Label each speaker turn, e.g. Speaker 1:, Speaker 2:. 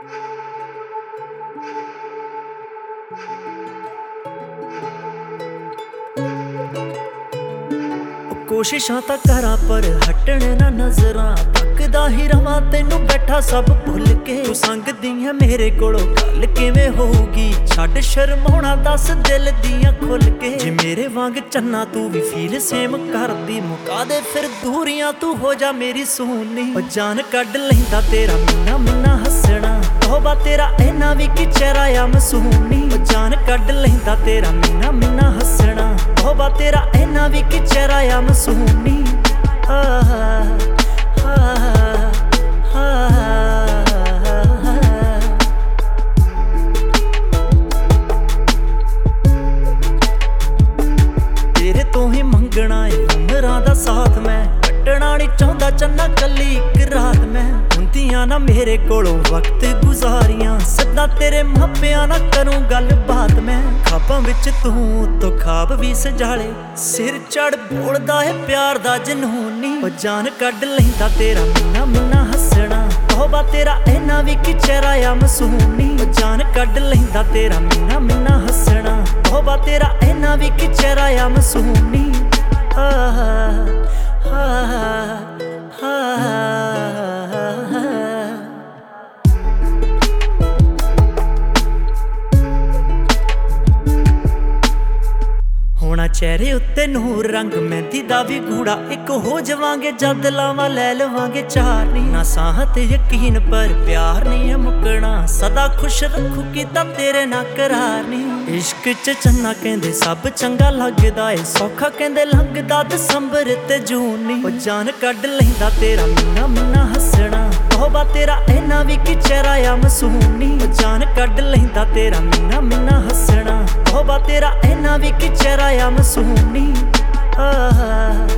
Speaker 1: कोशिशां तां करां पर हटण ना नजरां तकदा ही रवां तैनू बैठा सब भुल के तू संगदी है मेरे कोलों गल किवें होऊगी छड्ड शर्माउणा दस दिल दियां खुल के जे मेरे वांग चन्ना तू भी फील सेम करदी मुका दे फिर दूरियां तू हो जा मेरी सोहनी ओ जान कढ लैंदा तेरा मिन्ना मिन्ना हसना तौबा तेरा इन्ना भी कि चेहरा आ मसूनी ओ जान कढ लैंदा तेरा मिन्ना मिन्ना हसना तौबा तेरा इन्ना भी कि चेहरा आ मसूनी तेरे तो ही मंगना है उमरां दा साथ मैं कट्टना नहीं चाहता चन्ना कली एक रात मैं हुंदियां ना मेरे कोलों वक्त गुजारियां सदा तेरे मापियां ना करूं गल बात मैं खाबां विच तू तो खाब भी सजाले सिर चढ़ बोलदा है प्यार दा जनूनी ओ जान कढ लैंदा तेरा मिन्ना मिन्ना हसना तौबा तेरा इन्ना भी कि चेहरा आ मसूनी ओ जान कढ लैंदा तेरा मिन्ना मिन्ना हसना तौबा तेरा इन्ना भी कि चेहरा आ मसूनी होना चेहरे उत्ते नूर रंग मेहंदी दा भी गूड़ा एक हो जावांगे जद लावां लै लवांगे चार नी ना साह ते यकीन पर प्यार नहीं है मुकना सदा खुश रखू कीता तेरे ना करार नी इश्क च चन्ना कहंदे सब चंगा लगदा ए सौखा कहंदे लगदा दसंबर ते जून नी ओ जान कढ लैंदा तेरा मिन्ना मिन्ना हसना तौबा तेरा इन्ना भी कि चेहरा आ मसूनी ओ जान कढ लैंदा तेरा मिन्ना मिन्ना हसना तौबा तेरा इन्ना भी कि चेहरा आ मसूनी